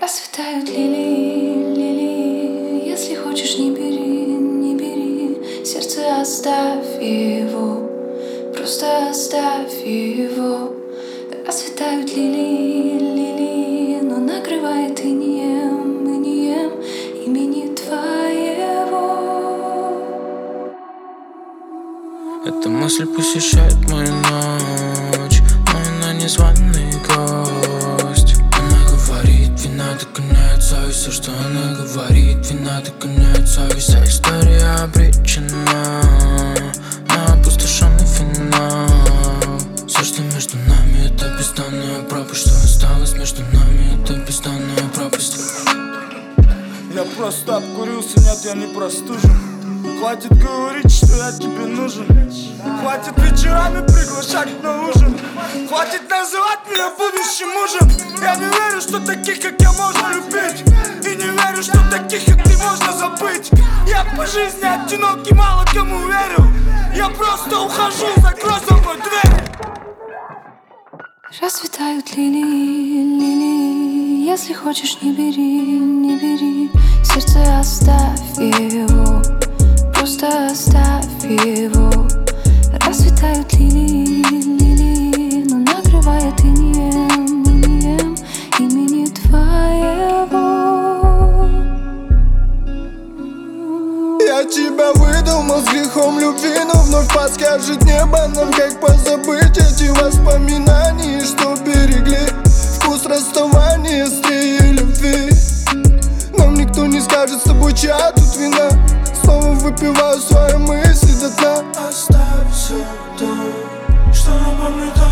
Расцветают лилии, лилии. Если хочешь, не бери, не бери. Сердце оставь его, просто оставь его. Расцветают лилии, лилии, но накрывает инеем имени твоего. Эта мысль посещает мою ночь, но она незваный гость. Она говорит, вина догоняет совесть. Все, что она говорит, вина догоняет совесть. Вся история обречена на опустошенный финал. Все, что между нами, это бездонная пропасть. Что осталось между нами, это бездонная пропасть. Я просто обкурился, нет, я не простужен. Хватит говорить, что я тебе нужен. Хватит вечерами приглашать на ужин. Хватит называть меня будущим мужем. Я не верю, что таких, как я, можно любить. И не верю, что таких, как ты, можно забыть. Я по жизни одинок и мало кому верю. Я просто ухожу, закрой за мной дверь. Расцветают лилии, лилии. Если хочешь, не бери, не бери. Сердце оставь его, просто оставь его. Расцветают лилии, лилии, но накрывает инеем имени твоего. Я тебя выдумал с грехом любви, но вновь подскажет небо нам, как позабыть эти воспоминания, что берегли вкус расставания, острее любви. Нам никто не скажет с тобой, чья тут вина. Снова выпиваю свои мысли до дна. Оставь все то, что нам памятает.